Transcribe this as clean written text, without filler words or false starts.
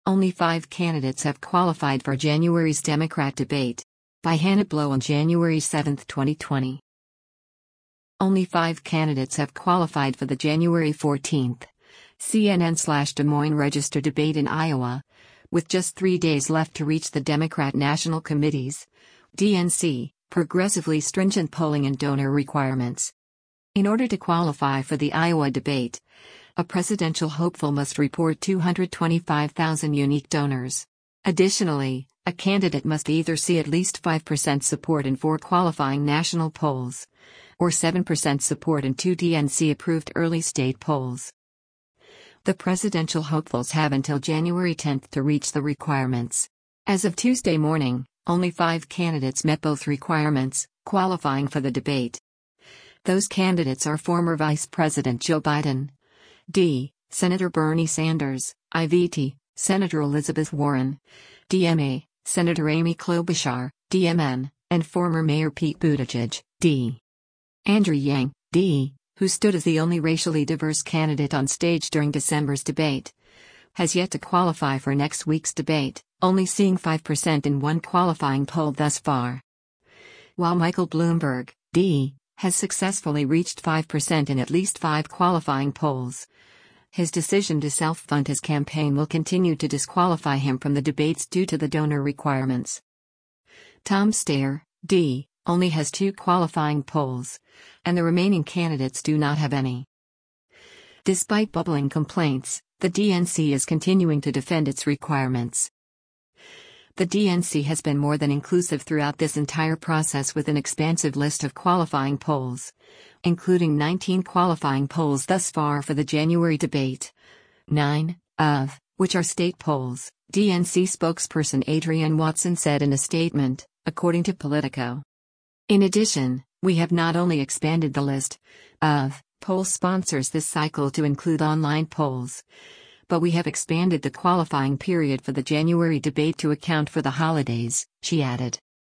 Only 5 candidates have qualified for January's Democrat debate. By Hannah Blow on January 7, 2020. Only 5 candidates have qualified for the January 14, CNN/Des Moines Register debate in Iowa, with just 3 days left to reach the Democrat National Committee's DNC progressively stringent polling and donor requirements. In order to qualify for the Iowa debate, a presidential hopeful must report 225,000 unique donors. Additionally, a candidate must either see at least 5% support in 4 qualifying national polls, or 7% support in 2 DNC-approved early state polls. The presidential hopefuls have until January 10 to reach the requirements. As of Tuesday morning, only 5 candidates met both requirements, qualifying for the debate. Those candidates are former Vice President Joe Biden, D. Senator Bernie Sanders, IVT, Senator Elizabeth Warren, DMA, Senator Amy Klobuchar, DMN, and former Mayor Pete Buttigieg, D. Andrew Yang, D., who stood as the only racially diverse candidate on stage during December's debate, has yet to qualify for next week's debate, only seeing 5% in one qualifying poll thus far. While Michael Bloomberg, D., has successfully reached 5% in at least 5 qualifying polls, his decision to self-fund his campaign will continue to disqualify him from the debates due to the donor requirements. Tom Steyer, D., only has 2 qualifying polls, and the remaining candidates do not have any. Despite bubbling complaints, the DNC is continuing to defend its requirements. The DNC has been more than inclusive throughout this entire process with an expansive list of qualifying polls, including 19 qualifying polls thus far for the January debate, 9 of which are state polls, DNC spokesperson Adrienne Watson said in a statement, according to Politico. In addition, we have not only expanded the list of poll sponsors this cycle to include online polls, but we have expanded the qualifying period for the January debate to account for the holidays, she added.